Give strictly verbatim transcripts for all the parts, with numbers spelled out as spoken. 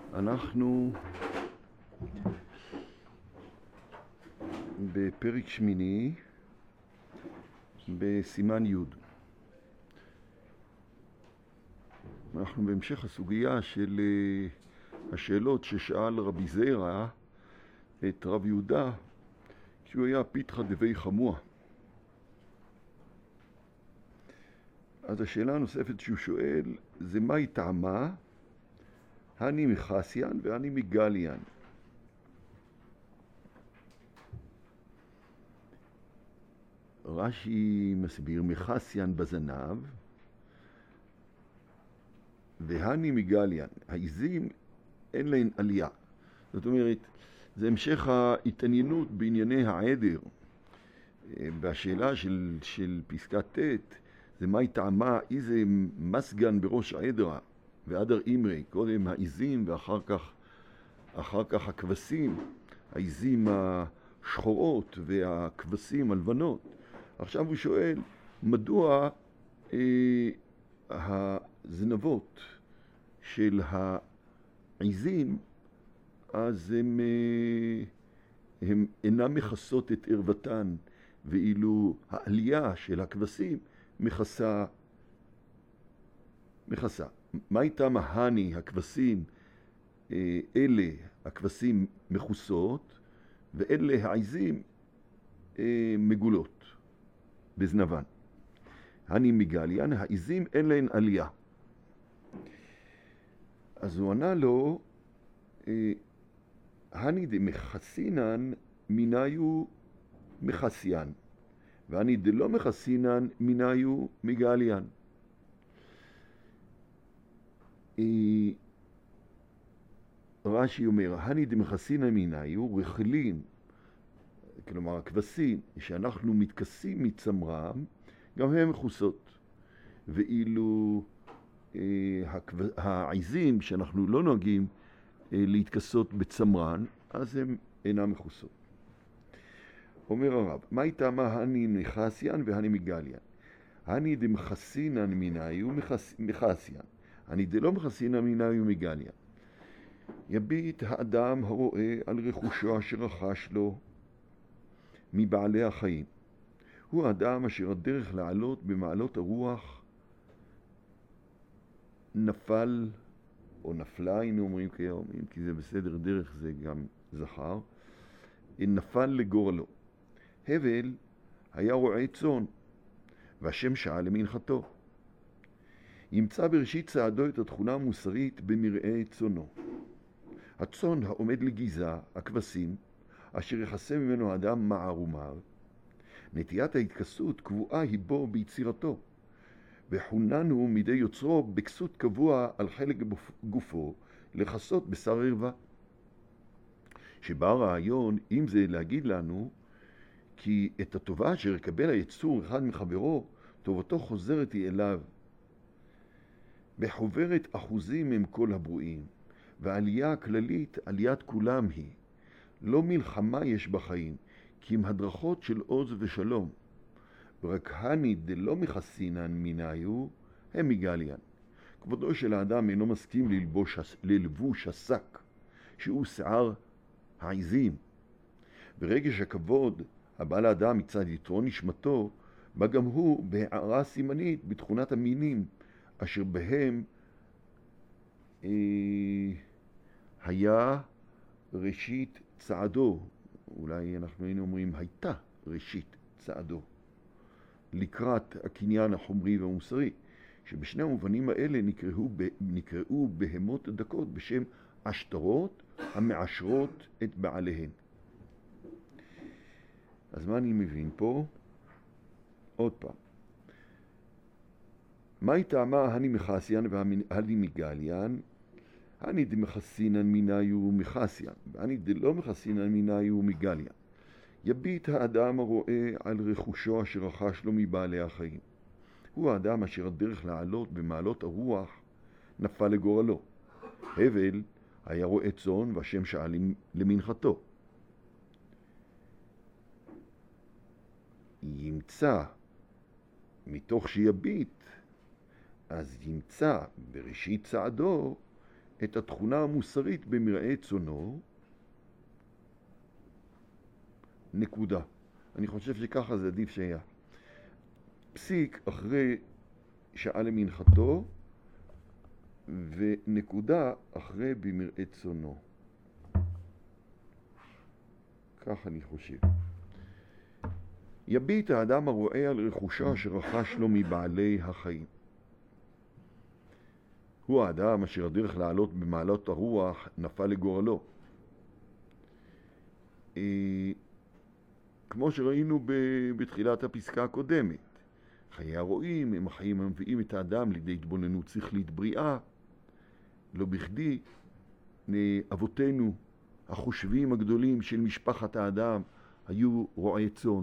אנחנו בפרק שמיני בסימן י'. אנחנו בהמשך הסוגיה של השאלות ששאל רבי זרע את רב יהודה כשהוא היה פיתחא דבי חמוע. אז השאלה הנוספת שהוא שואל זה מהי טעמה? אני מחסיין ואני מגליין. רש"י מסביר מחסיין בזנב והני מגליין. העיזים אין להן עלייה. זאת אומרת, זה המשך ההתעניינות בענייני העדר. בשאלה של, של פסקת ט' זה מהי טעמה, איזה מסגן בראש העדרה ועדר אימרי, קודם העיזים ואחר כך, אחר כך הכבשים, העיזים השחורות והכבשים הלבנות. עכשיו הוא שואל, מדוע אה, הזנבות של העיזים, אז הם, אה, הם אינם מכסות את ערוותן, ואילו העלייה של הכבשים מכסה, מכסה. מה איתם ההני, הכבשים, אה, אלה הכבשים מכוסות, ואלה העיזים אה, מגולות בזנבן. הני מגליין, העיזים אין להן עלייה. אז הוא ענה לו, אה, הני דמחסינן מיניו מחסיין, ואני דלא מחסינן מיניו מגליין. אה, רש"י אומר, הני דמחסינן מיניו רכילים, כלומר הכבשים שאנחנו מתכסים מצמרם, גם הם מכוסות. ואילו אה, הכב... העיזים שאנחנו לא נוהגים אה, להתכסות בצמרן, אז הם אינם מכוסות. אומר הרב, מה איתה מה הני מחסיין והני מגליין? הני דמחסינן מיניו מחס... מחסיין, הני דלא מחסינן מיניו מגליין. יביט האדם הרואה על רכושו אשר רכש לו מבעלי החיים. הוא האדם אשר הדרך לעלות במעלות הרוח נפל, או נפלה, היינו אומרים כיום, כי זה בסדר דרך, זה גם זכר, נפל לגורלו. הבל היה רועה צאן, והשם שעה למנחתו. ימצא בראשית צעדו את התכונה המוסרית במראה צאנו. הצאן העומד לגיזה, הכבשים, אשר יחסה ממנו האדם מער ומר, נטיית ההתכסות קבועה היא בו ביצירתו, וחוננו מידי יוצרו בכסות קבוע על חלק גופו לחסות בשר ערווה. שבא הרעיון, אם זה להגיד לנו, כי את הטובה אשר יקבל היצור אחד מחברו, טובתו חוזרת היא אליו. בחוברת אחוזים הם כל הברואים, והעלייה הכללית עליית כולם היא. לא מלחמה יש בחיים, כי אם הדרכות של עוז ושלום. ורק הני דלא מחסינן מיניו, הם מגליין. כבודו של האדם אינו מסכים ללבוש, ללבוש השק, שהוא שיער העיזים. ברגש הכבוד, הבא לאדם מצד יתרון נשמתו, בא גם הוא בהערה סימנית בתכונת המינים, אשר בהם אה, היה ראשית צעדו, אולי אנחנו היינו אומרים הייתה ראשית צעדו, לקראת הקניין החומרי והמוסרי, שבשני המובנים האלה נקראו, נקראו בהמות דקות בשם עשתרות המעשרות את בעליהן. אז מה אני מבין פה? עוד פעם. מהי טעמה הני מחסיין והני מגליין? הני דמחסינן מיניו מחסיין, והני דלא מחסינן מיניו מגליין. יביט האדם הרואה על רכושו אשר רכש לו מבעלי החיים. הוא האדם אשר הדרך לעלות במעלות הרוח נפל לגורלו. הבל היה רועה צאן והשם שעה למנחתו. ימצא מתוך שיביט, אז ימצא בראשית צעדו את התכונה המוסרית במרעה צונו, נקודה. אני חושב שככה זה עדיף שהיה. פסיק אחרי שעה למנחתו, ונקודה אחרי במרעה צונו. כך אני חושב. יביט האדם הרואה על רכושה שרכש לו מבעלי החיים. הוא האדם אשר הדרך לעלות במעלות הרוח נפל לגורלו. כמו שראינו בתחילת הפסקה הקודמת, חיי הרואים הם החיים המביאים את האדם לידי התבוננות שכלית בריאה. לא בכדי אבותינו החושבים הגדולים של משפחת האדם היו רועי צאן.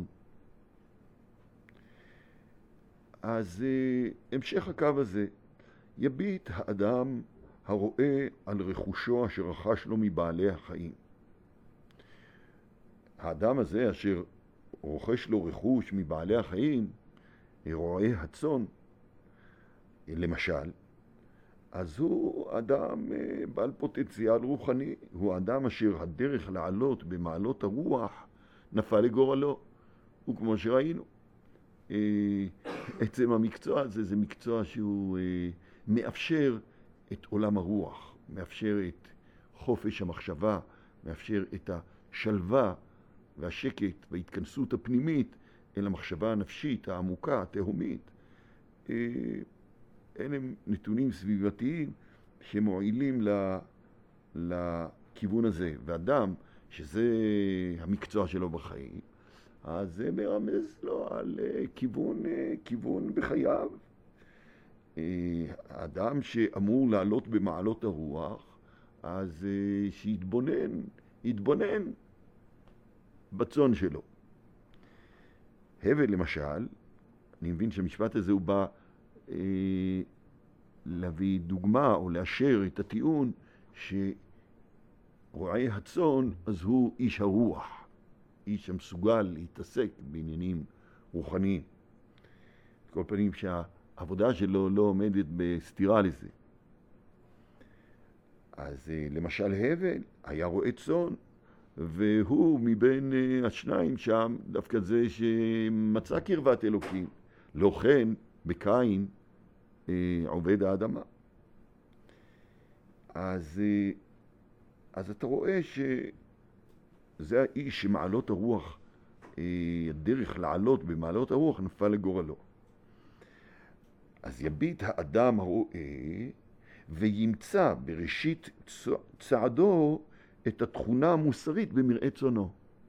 אז המשך הקו הזה, יביט האדם הרואה על רכושו אשר רכש לו מבעלי החיים. האדם הזה אשר רוכש לו רכוש מבעלי החיים, רועי הצאן, למשל, אז הוא אדם בעל פוטנציאל רוחני, הוא אדם אשר הדרך לעלות במעלות הרוח נפל לגורלו. וכמו שראינו, עצם המקצוע הזה זה מקצוע שהוא מאפשר את עולם הרוח, מאפשר את חופש המחשבה, מאפשר את השלווה והשקט וההתכנסות הפנימית אל המחשבה הנפשית העמוקה, התהומית. אלה הם נתונים סביבתיים שמועילים לכיוון הזה. ואדם שזה המקצוע שלו בחיים, אז זה מרמז לו על כיוון, כיוון בחייו. האדם שאמור לעלות במעלות הרוח, אז שיתבונן, יתבונן בצאן שלו. הבל למשל, אני מבין שהמשפט הזה הוא בא אה, להביא דוגמה או לאשר את הטיעון שרועי הצאן אז הוא איש הרוח, איש המסוגל להתעסק בעניינים רוחניים. כל פנים שהעבודה שלו לא עומדת בסתירה לזה. אז אה, למשל הבל היה רועה צאן, והוא מבין השניים שם דווקא זה שמצא קרבת אלוקים. לא כן בקין עובד האדמה. אז, אז אתה רואה שזה האיש שמעלות הרוח, הדרך לעלות במעלות הרוח נפל לגורלו. אז יביט האדם הרואה וימצא בראשית צעדו את התכונה המוסרית במרעה צונו.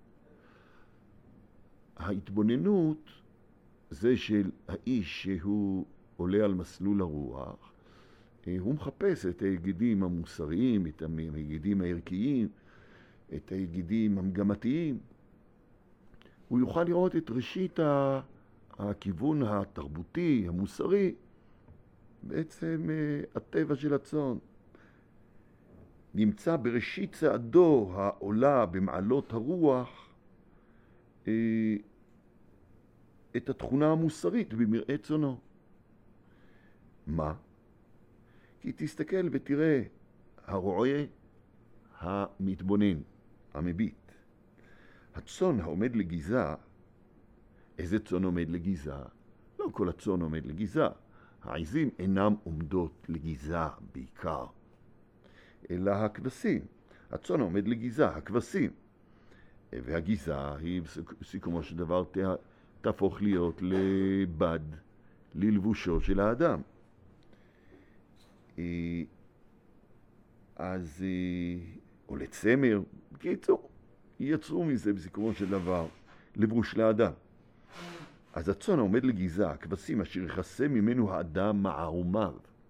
ההתבוננות זה של האיש שהוא עולה על מסלול הרוח, הוא מחפש את היגידים המוסריים, את היגידים הערכיים, את היגידים המגמתיים. הוא יוכל לראות את ראשית הכיוון התרבותי, המוסרי, בעצם הטבע של הצאן. נמצא בראשית צעדו העולה במעלות הרוח את התכונה המוסרית במרעה צונו. מה? כי תסתכל ותראה, הרועה המתבונן, המביט. הצאן העומד לגיזה, איזה צאן עומד לגיזה? לא כל הצאן עומד לגיזה. העזים אינם עומדות לגיזה בעיקר, אלא הכבשים. הצאן עומד לגיזה, הכבשים. והגיזה היא בסיכומו של דבר תהפוך להיות לבד, ללבושו של האדם. אז, או לצמר, בקיצור, יצרו מזה בסיכומו של דבר לבוש לאדם. אז הצאן עומד לגיזה, הכבשים אשר יכסה ממנו האדם מערומיו.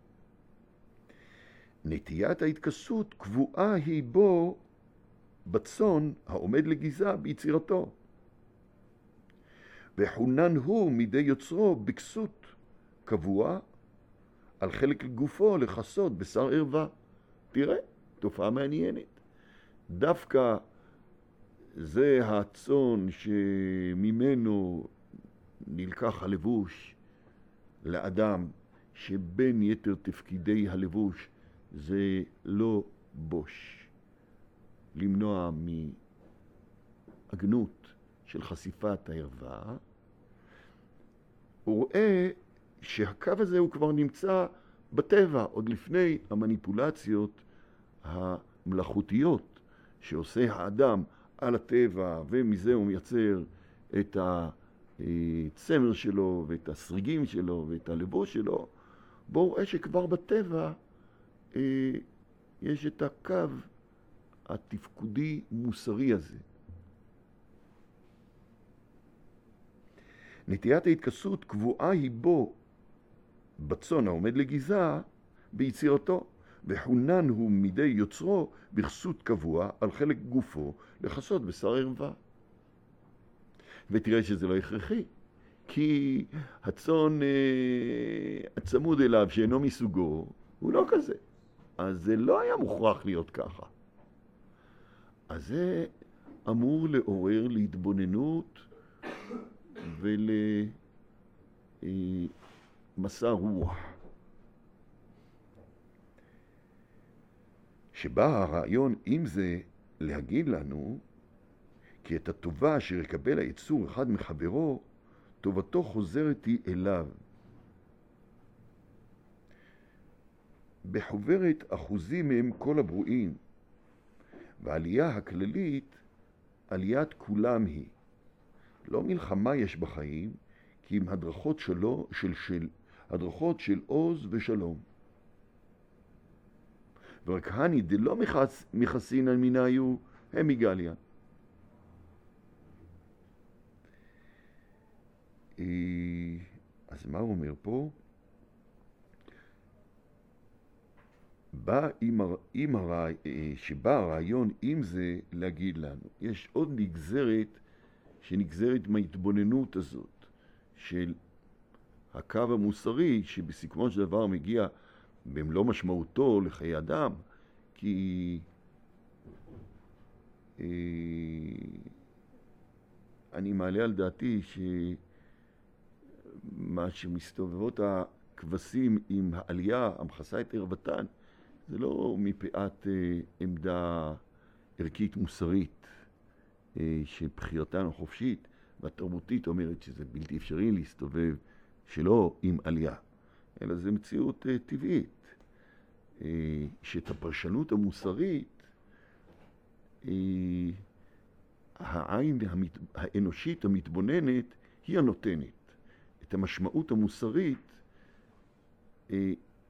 נטיית ההתכסות קבועה היא בו בצאן העומד לגיזה ביצירתו. וחונן הוא מידי יוצרו בכסות קבוע על חלק גופו לכסות בשר ערווה. תראה, תופעה מעניינת. דווקא זה הצאן שממנו נלקח הלבוש לאדם, שבין יתר תפקידי הלבוש זה לא בוש. למנוע מהגנות של חשיפת הערווה, הוא רואה שהקו הזה הוא כבר נמצא בטבע, עוד לפני המניפולציות המלאכותיות שעושה האדם על הטבע, ומזה הוא מייצר את הצמר שלו ואת הסריגים שלו ואת הלבוש שלו. בו הוא רואה שכבר בטבע יש את הקו התפקודי מוסרי הזה. נטיית ההתכסות קבועה היא בו, בצון העומד לגיזה, ביצירתו, וחונן הוא מידי יוצרו בכסות קבוע על חלק גופו לחסות בשר ערווה. ותראה שזה לא הכרחי, כי הצון אה, הצמוד אליו שאינו מסוגו הוא לא כזה. אז זה לא היה מוכרח להיות ככה. אז זה אמור לעורר להתבוננות ולמסע רוח. שבא הרעיון עם זה להגיד לנו כי את הטובה אשר יקבל היצור אחד מחברו, טובתו חוזרת היא אליו. בחוברת אחוזים מהם כל הברואים, והעלייה הכללית, עליית כולם היא. לא מלחמה יש בחיים, כי אם הדרכות שלו, של, של, הדרכות של עוז ושלום. ורק הני דלא מכסין על מיניו, הם מגליה. אז מה הוא אומר פה? בא עם, עם הרע, שבא הרעיון עם זה להגיד לנו. יש עוד נגזרת שנגזרת מההתבוננות הזאת של הקו המוסרי שבסיכומו של דבר מגיע במלוא משמעותו לחיי אדם, כי אה, אני מעלה על דעתי שמה שמסתובבות הכבשים עם העלייה המכסה את ערוותן זה לא מפאת אה, עמדה ערכית מוסרית אה, שבחירתן החופשית והתרבותית אומרת שזה בלתי אפשרי להסתובב שלא עם עלייה, אלא זה מציאות אה, טבעית, אה, שאת הפרשנות המוסרית אה, העין המת... האנושית המתבוננת היא הנותנת. את המשמעות המוסרית אה,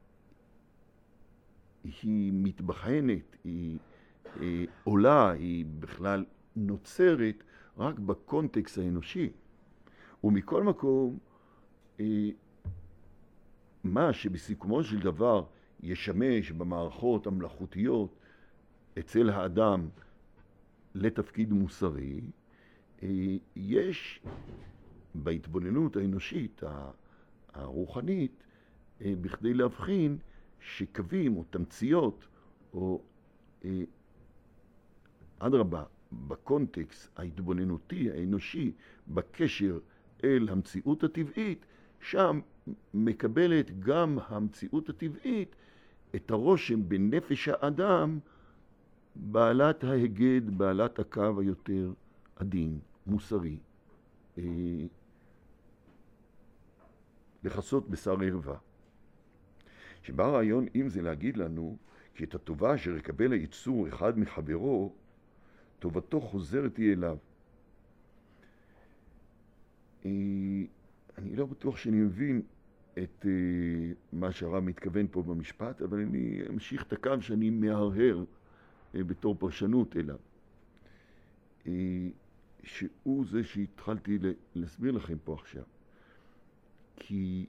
היא מתבחנת, היא אה, עולה, היא בכלל נוצרת רק בקונטקסט האנושי. ומכל מקום, אה, מה שבסיכומו של דבר ישמש במערכות המלאכותיות אצל האדם לתפקיד מוסרי, אה, יש בהתבוננות האנושית, הרוחנית, אה, בכדי להבחין שקווים או תמציות או אה, אדרבה, בקונטקסט ההתבוננותי האנושי בקשר אל המציאות הטבעית, שם מקבלת גם המציאות הטבעית את הרושם בנפש האדם בעלת ההגד, בעלת הקו היותר עדין, מוסרי, אה, לחסות בשר ערווה. שבא רעיון אם זה להגיד לנו כי את הטובה אשר יקבל היצור אחד מחברו, טובתו חוזרת היא אליו. אה, אני לא בטוח שאני מבין את uh, מה שהרב מתכוון פה במשפט, אבל אני אמשיך את הקו שאני מהרהר uh, בתור פרשנות אליו. Uh, שהוא זה שהתחלתי להסביר לכם פה עכשיו. כי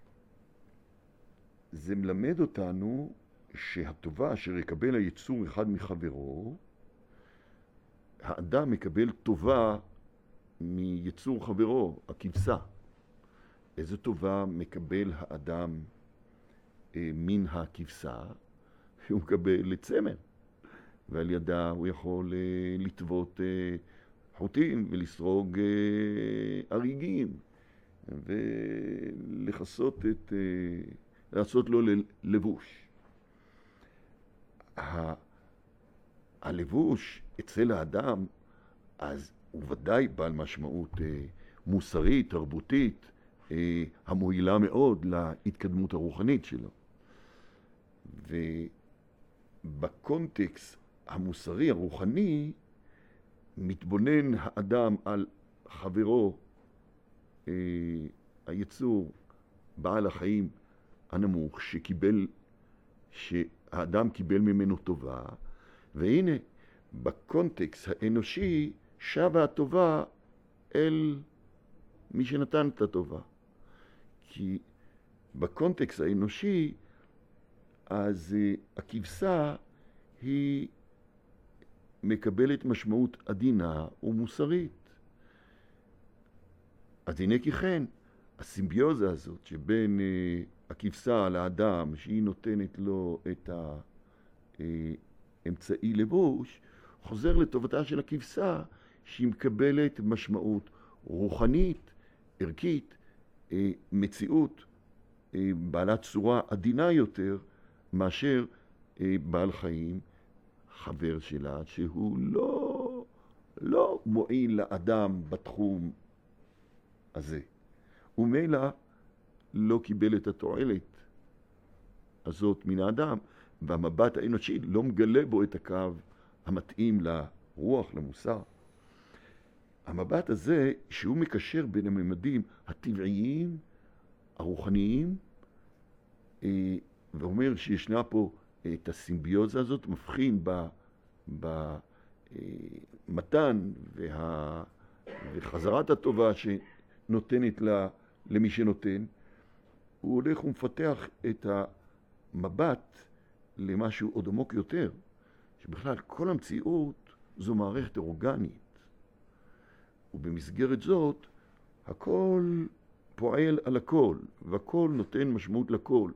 זה מלמד אותנו שהטובה אשר יקבל היצור אחד מחברו, האדם מקבל טובה מיצור חברו, הכבשה. איזו טובה מקבל האדם אה, מן הכבשה? הוא מקבל לצמר, ועל ידה הוא יכול אה, לטוות אה, חוטים ולסרוג אה, אריגים ולחסות את, אה, לעשות לו לבוש. הלבוש אצל האדם, אז הוא ודאי בעל משמעות אה, מוסרית, תרבותית, אה, המועילה מאוד להתקדמות הרוחנית שלו. ובקונטקסט המוסרי, הרוחני, מתבונן האדם על חברו, אה, היצור, בעל החיים הנמוך, שקיבל, שהאדם קיבל ממנו טובה, והנה, בקונטקסט האנושי, שבה הטובה אל מי שנתן את הטובה. כי בקונטקסט האנושי, אז הכבשה היא מקבלת משמעות עדינה ומוסרית. אז הנה כי כן, הסימביוזה הזאת שבין הכבשה לאדם, שהיא נותנת לו את האמצעי לבוש, חוזר לטובתה של הכבשה, שהיא מקבלת משמעות רוחנית, ערכית, מציאות בעלת צורה עדינה יותר, מאשר בעל חיים, חבר שלה, שהוא לא, לא מועיל לאדם בתחום הזה. ומילא לא קיבל את התועלת הזאת מן האדם, והמבט האנושי לא מגלה בו את הקו המתאים לרוח, למוסר. המבט הזה, שהוא מקשר בין הממדים הטבעיים, הרוחניים, ואומר שישנה פה את הסימביוזה הזאת, מבחין במתן וה, וחזרת הטובה שנותנת לה, למי שנותן, הוא הולך ומפתח את המבט למשהו עוד עמוק יותר, שבכלל כל המציאות זו מערכת אורגנית, ובמסגרת זאת הכל פועל על הכל, והכל נותן משמעות לכל.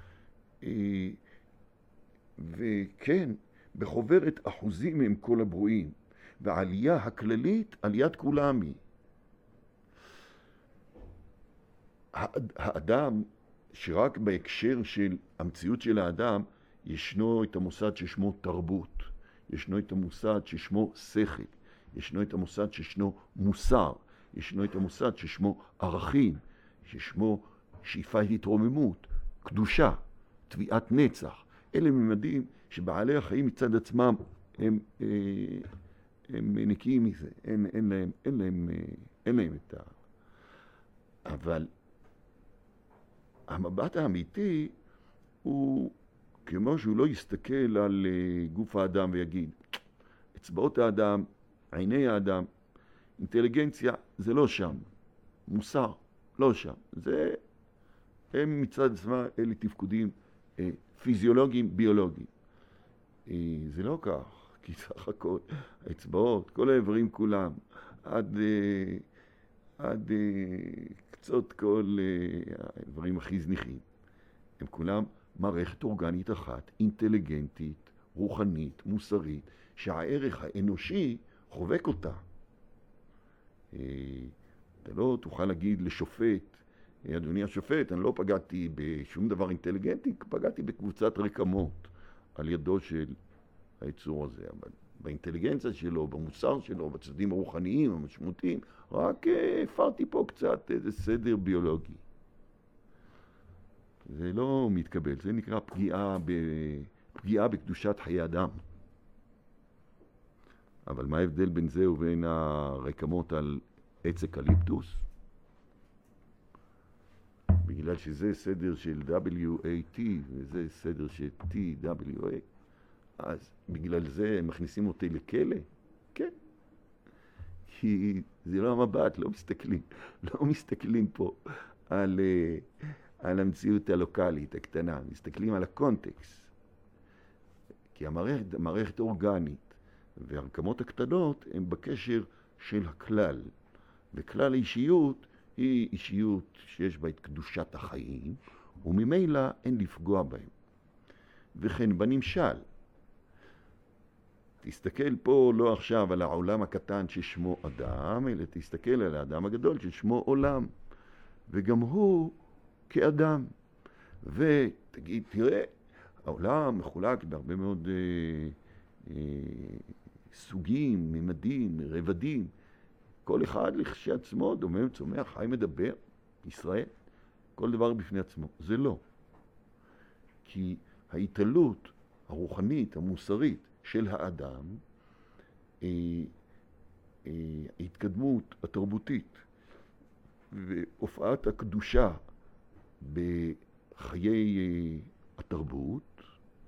וכן, בחוברת אחוזים הם כל הברואים, והעלייה הכללית, עליית כולם היא. האדם, שרק בהקשר של המציאות של האדם, ישנו את המוסד ששמו תרבות, ישנו את המוסד ששמו שכל, ישנו את המוסד ששמו מוסר, ישנו את המוסד ששמו ערכים, ששמו שאיפת התרוממות, קדושה, תביעת נצח. אלה ממדים שבעלי החיים מצד עצמם הם, הם נקיים מזה, אין, אין להם, אין להם, אין להם את ה... אבל המבט האמיתי הוא כמו שהוא לא יסתכל על גוף האדם ויגיד, אצבעות האדם, עיני האדם, אינטליגנציה, זה לא שם. מוסר, לא שם. זה, הם מצד עצמם, אלה תפקודים אה, פיזיולוגיים, ביולוגיים. אה, זה לא כך, כי סך הכל, האצבעות, כל האיברים כולם, עד, אה, עד אה, קצות כל אה, האיברים הכי זניחים, הם כולם מערכת אורגנית אחת, אינטליגנטית, רוחנית, מוסרית, שהערך האנושי חובק אותה. אתה לא תוכל להגיד לשופט, אדוני השופט, אני לא פגעתי בשום דבר אינטליגנטי, פגעתי בקבוצת רקמות על ידו של היצור הזה. אבל באינטליגנציה שלו, במוסר שלו, בצדדים הרוחניים, המשמעותיים, רק הפרתי פה קצת איזה סדר ביולוגי. זה לא מתקבל, זה נקרא פגיעה, ב... פגיעה בקדושת חיי אדם. אבל מה ההבדל בין זה ובין הרקמות על עץ אקליפטוס? בגלל שזה סדר של דאבליו איי טי וזה סדר של טי דאבליו איי, אז בגלל זה הם מכניסים אותי לכלא? כן. כי זה לא המבט, לא מסתכלים, לא מסתכלים פה על, על המציאות הלוקלית הקטנה, מסתכלים על הקונטקסט. כי המערכת, המערכת אורגנית והרקמות הקטנות הן בקשר של הכלל. וכלל האישיות היא אישיות שיש בה את קדושת החיים, וממילא אין לפגוע בהם. וכן בנמשל, תסתכל פה לא עכשיו על העולם הקטן ששמו אדם, אלא תסתכל על האדם הגדול ששמו עולם. וגם הוא כאדם. ותגיד, תראה, העולם מחולק בהרבה מאוד אה, אה, סוגים, ממדים, רבדים. כל אחד לכשעצמו דומם, צומח, חי, מדבר, ישראל, כל דבר בפני עצמו. זה לא. כי ההתעלות הרוחנית, המוסרית של האדם, אה, אה, ההתקדמות התרבותית והופעת הקדושה בחיי אה, התרבות,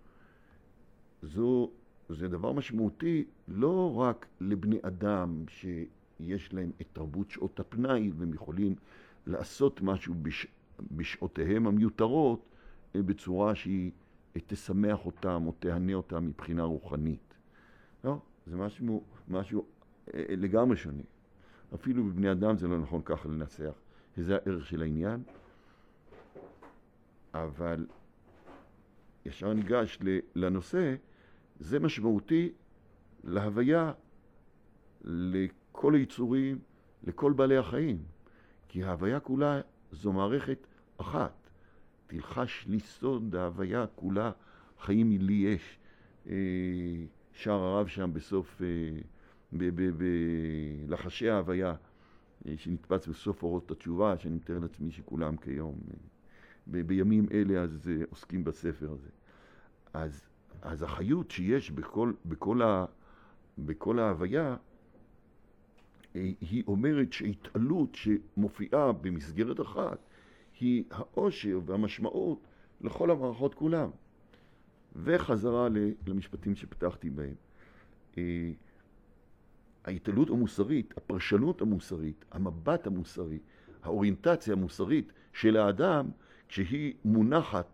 זו, זה דבר משמעותי לא רק לבני אדם שיש להם את תרבות שעות הפנאי והם יכולים לעשות משהו בש, בשעותיהם המיותרות בצורה שהיא תשמח אותם או תהנה אותם מבחינה רוחנית. לא, זה משהו, משהו לגמרי שונה. אפילו בבני אדם זה לא נכון ככה לנסח. זה הערך של העניין. אבל ישר ניגש לנושא, זה משמעותי להוויה, לכל היצורים, לכל בעלי החיים. כי ההוויה כולה זו מערכת אחת. תלחש לי סוד ההוויה כולה, חיים מלי יש. שר הרב שם בסוף, בלחשי ההוויה, שנתפץ בסוף אורות התשובה, שאני מתאר לעצמי שכולם כיום, בימים אלה אז עוסקים בספר הזה. אז, אז החיות שיש בכל, בכל, ה, בכל ההוויה, היא אומרת שהתעלות שמופיעה במסגרת אחת, היא העושר והמשמעות לכל המערכות כולם. וחזרה למשפטים שפתחתי בהם. ההתעלות המוסרית, הפרשנות המוסרית, המבט המוסרי, האוריינטציה המוסרית של האדם, כשהיא מונחת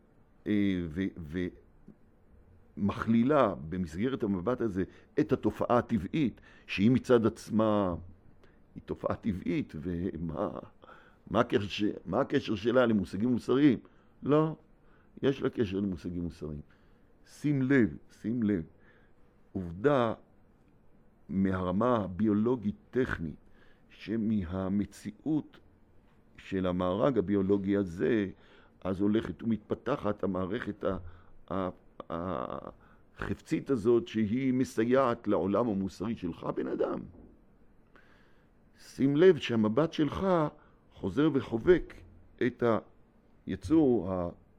ומכלילה במסגרת המבט הזה את התופעה הטבעית, שהיא מצד עצמה היא תופעה טבעית, ומה מה הקשר, מה הקשר שלה למושגים מוסריים? לא, יש לה קשר למושגים מוסריים. שים לב, שים לב, עובדה מהרמה הביולוגית-טכנית, שמהמציאות של המארג הביולוגי הזה, אז הולכת ומתפתחת המערכת החפצית הזאת, שהיא מסייעת לעולם המוסרי שלך, בן אדם. שים לב שהמבט שלך חוזר וחובק את היצור,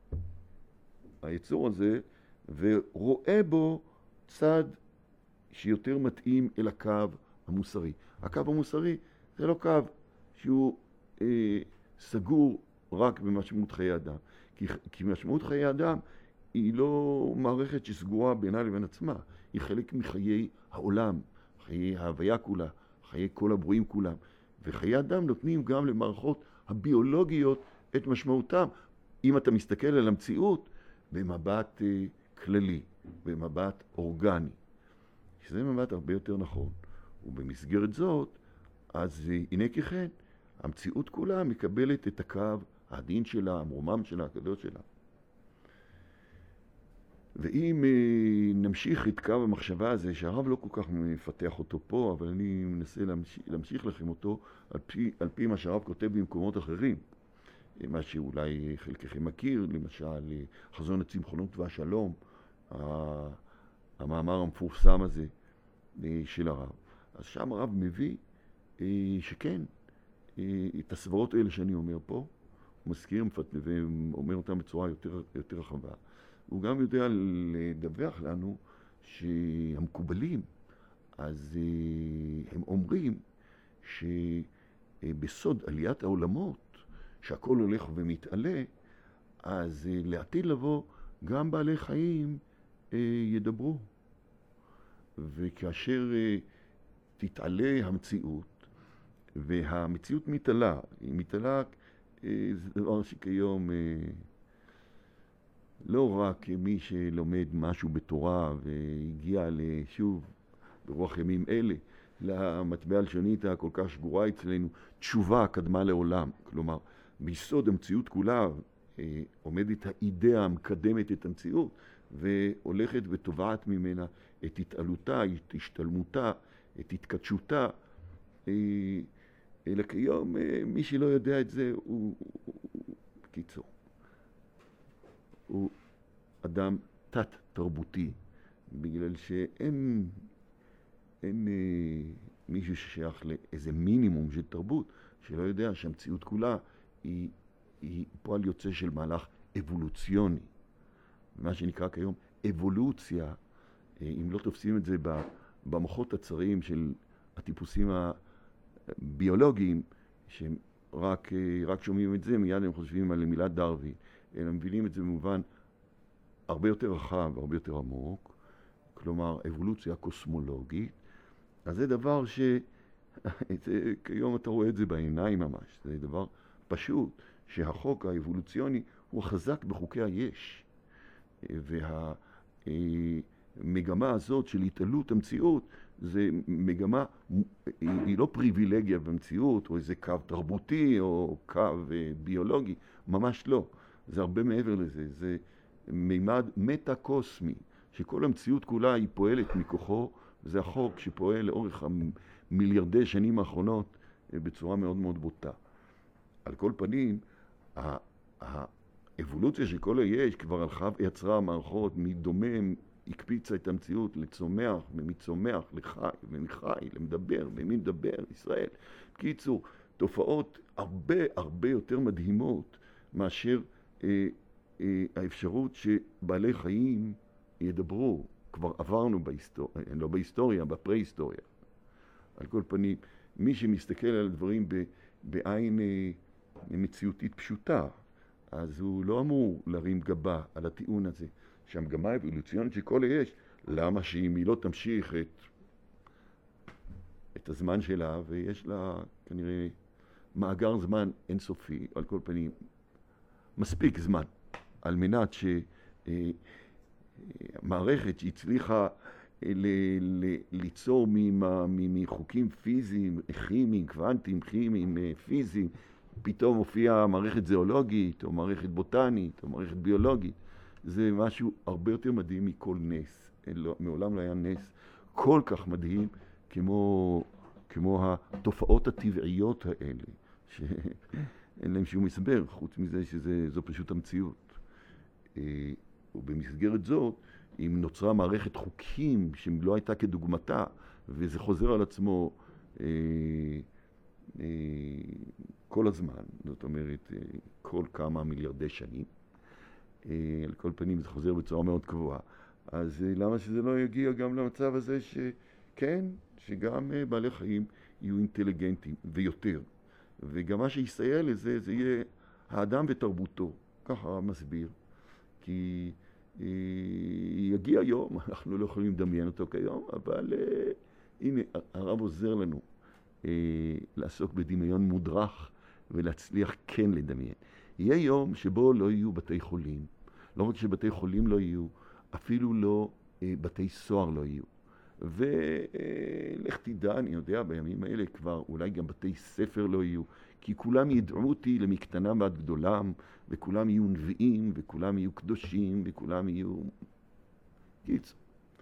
היצור הזה, ורואה בו צד שיותר מתאים אל הקו המוסרי. הקו המוסרי זה לא קו שהוא אה, סגור רק במשמעות חיי אדם. כי, כי משמעות חיי אדם היא לא מערכת שסגורה בינה לבין עצמה. היא חלק מחיי העולם, חיי ההוויה כולה, חיי כל הברואים כולם. וחיי אדם נותנים גם למערכות הביולוגיות את משמעותם. אם אתה מסתכל על המציאות במבט אה, כללי, במבט אורגני. שזה מבט הרבה יותר נכון. ובמסגרת זאת, אז הנה ככן, המציאות כולה מקבלת את הקו העדין שלה, המרומם שלה, הקדוש שלה. ואם נמשיך את קו המחשבה הזה, שהרב לא כל כך מפתח אותו פה, אבל אני מנסה להמשיך, להמשיך לכם אותו על פי, על פי מה שהרב כותב במקומות אחרים. מה שאולי חלקכם מכיר, למשל חזון הצמחונות והשלום, המאמר המפורסם הזה של הרב. אז שם הרב מביא שכן, את הסברות האלה שאני אומר פה, הוא מזכיר ואומר אותם בצורה יותר, יותר רחבה. הוא גם יודע לדווח לנו שהמקובלים, אז הם אומרים שבסוד עליית העולמות, שהכל הולך ומתעלה, אז לעתיד לבוא גם בעלי חיים ידברו. וכאשר תתעלה המציאות, והמציאות מתעלה, היא מתעלה, זה דבר שכיום לא רק מי שלומד משהו בתורה והגיע לשוב ברוח ימים אלה, למטבע הלשונית הכל כך שגורה אצלנו, תשובה קדמה לעולם. כלומר, ביסוד המציאות כולה עומדת האידאה המקדמת את המציאות, והולכת ותובעת ממנה את התעלותה, את השתלמותה, את התקדשותה. אלא כיום מי שלא יודע את זה הוא, בקיצור, הוא אדם תת-תרבותי, בגלל שאין אין, אה, מישהו ששייך לאיזה מינימום של תרבות, שלא יודע שהמציאות כולה היא, היא פועל יוצא של מהלך אבולוציוני. מה שנקרא כיום אבולוציה, אה, אם לא תופסים את זה במוחות הצריים של הטיפוסים הביולוגיים, שהם רק, אה, רק שומעים את זה, מיד הם חושבים על מילת דרווין. הם מבינים את זה במובן הרבה יותר רחב והרבה יותר עמוק, כלומר אבולוציה קוסמולוגית. אז זה דבר ש... כיום אתה רואה את זה בעיניים ממש, זה דבר פשוט, שהחוק האבולוציוני הוא חזק בחוקי היש. והמגמה הזאת של התעלות המציאות, זה מגמה, היא לא פריבילגיה במציאות, או איזה קו תרבותי, או קו ביולוגי, ממש לא. זה הרבה מעבר לזה, זה מימד מטה-קוסמי, שכל המציאות כולה היא פועלת מכוחו, זה החוק שפועל לאורך המיליארדי שנים האחרונות בצורה מאוד מאוד בוטה. על כל פנים, האבולוציה של כל היש כבר הלכה ויצרה מערכות מדומם, הקפיצה את המציאות לצומח, ומצומח לחי, ומחי, למדבר, ומי מדבר, ישראל. בקיצור, תופעות הרבה הרבה יותר מדהימות מאשר אה, אה, האפשרות שבעלי חיים ידברו. כבר עברנו בהיסטוריה, לא בהיסטוריה, בפרה-היסטוריה. על כל פנים, מי שמסתכל על הדברים בעין אה, מציאותית פשוטה, אז הוא לא אמור להרים גבה על הטיעון הזה, שהמגמה האבולוציונית שכל היש, למה שאם היא לא תמשיך את, את הזמן שלה, ויש לה כנראה מאגר זמן אינסופי, על כל פנים, מספיק זמן, על מנת שמערכת שהצליחה ל- ל- ליצור מחוקים פיזיים, כימיים, קוונטיים, כימיים, פיזיים, פתאום הופיעה מערכת זואולוגית, או מערכת בוטנית, או מערכת ביולוגית. זה משהו הרבה יותר מדהים מכל נס. לא, מעולם לא היה נס כל כך מדהים כמו, כמו התופעות הטבעיות האלה, שאין להם שום הסבר, חוץ מזה שזו פשוט המציאות. ובמסגרת זאת, אם נוצרה מערכת חוקים שלא הייתה כדוגמתה, וזה חוזר על עצמו אה, אה, כל הזמן, זאת אומרת, כל כמה מיליארדי שנים, על כל פנים זה חוזר בצורה מאוד קבועה. אז למה שזה לא יגיע גם למצב הזה שכן, שגם בעלי חיים יהיו אינטליגנטים ויותר. וגם מה שיסייע לזה, זה יהיה האדם ותרבותו. ככה מסביר. כי יגיע יום, אנחנו לא יכולים לדמיין אותו כיום, אבל הנה, הרב עוזר לנו לעסוק בדמיון מודרך ולהצליח כן לדמיין. יהיה יום שבו לא יהיו בתי חולים, לא רק שבתי חולים לא יהיו, אפילו לא אה, בתי סוהר לא יהיו. ולך תדע, אני יודע, בימים האלה כבר אולי גם בתי ספר לא יהיו, כי כולם ידעו אותי למקטנם ועד גדולם, וכולם יהיו נביאים, וכולם יהיו קדושים, וכולם יהיו... קיצור.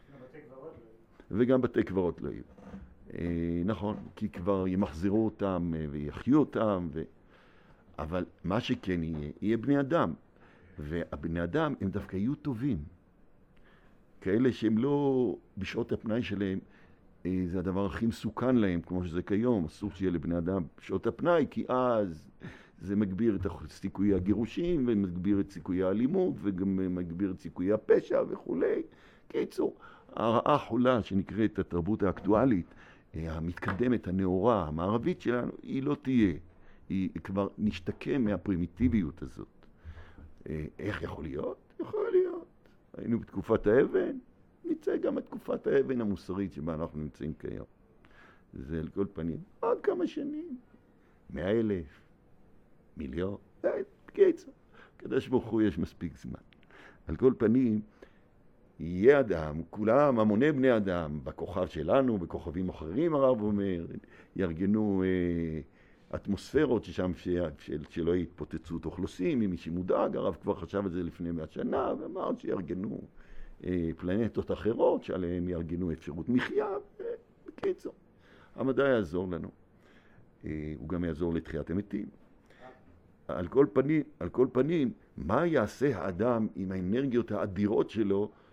וגם בתי קברות לא יהיו. אה, נכון, כי כבר ימחזרו אותם אה, ויחיו אותם, ו... אבל מה שכן יהיה, יהיה בני אדם. והבני אדם הם דווקא יהיו טובים. כאלה שהם לא בשעות הפנאי שלהם, זה הדבר הכי מסוכן להם, כמו שזה כיום. אסור שיהיה לבני אדם בשעות הפנאי, כי אז זה מגביר את סיכויי הגירושים, ומגביר את סיכויי האלימות, וגם מגביר את סיכויי הפשע וכו'. קיצור, הרעה החולה שנקראת התרבות האקטואלית, המתקדמת, הנאורה, המערבית שלנו, היא לא תהיה. היא כבר נשתקם מהפרימיטיביות הזאת. איך יכול להיות? יכול להיות. היינו בתקופת האבן, נצא גם בתקופת האבן המוסרית שבה אנחנו נמצאים כיום. זה על כל פנים. עוד כמה שנים. מאה אלף, מיליון, בקיצור. קדוש ברוך הוא יש מספיק זמן. על כל פנים, יהיה אדם, כולם, המוני בני אדם, בכוכב שלנו, בכוכבים אחרים, הרב אומר, יארגנו... אה, אטמוספירות ששם של, של, שלא יתפוצצות אוכלוסין, ממי שמודאג, הרב כבר חשב את זה לפני מאה שנה, ואמר שיארגנו אה, פלנטות אחרות, שעליהם יארגנו אפשרות מחיה, בקיצור. המדע יעזור לנו. אה, הוא גם יעזור לתחיית המתים. על כל פנים, על כל פנים, מה יעשה האדם עם האנרגיות האדירות שלו